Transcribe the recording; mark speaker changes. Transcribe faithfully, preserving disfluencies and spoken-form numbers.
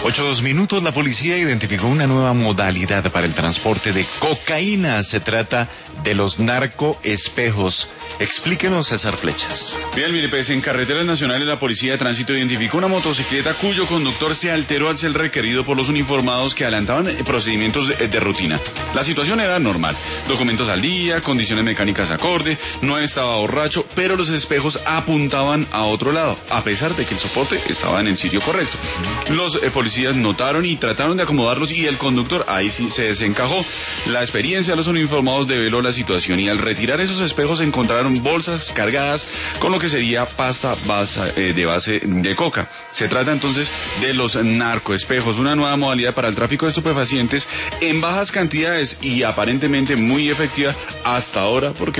Speaker 1: Ocho dos minutos, la policía identificó una nueva modalidad para el transporte de cocaína. Se trata de los narcoespejos. Explíquenos, César Flechas.
Speaker 2: Bien, mire, pues en carreteras nacionales la policía de tránsito identificó una motocicleta cuyo conductor se alteró al ser requerido por los uniformados que adelantaban procedimientos de, de rutina. La situación era normal, documentos al día, condiciones mecánicas acorde, no estaba borracho, pero los espejos apuntaban a otro lado, a pesar de que el soporte estaba en el sitio correcto. Los eh, policías notaron y trataron de acomodarlos y el conductor ahí sí se desencajó. La experiencia de los uniformados develó la situación y al retirar esos espejos encontraron bolsas cargadas con lo que sería pasta base, eh, de base de coca. Se trata entonces de los narcoespejos, una nueva modalidad para el tráfico de estupefacientes en bajas cantidades y aparentemente muy efectiva hasta ahora porque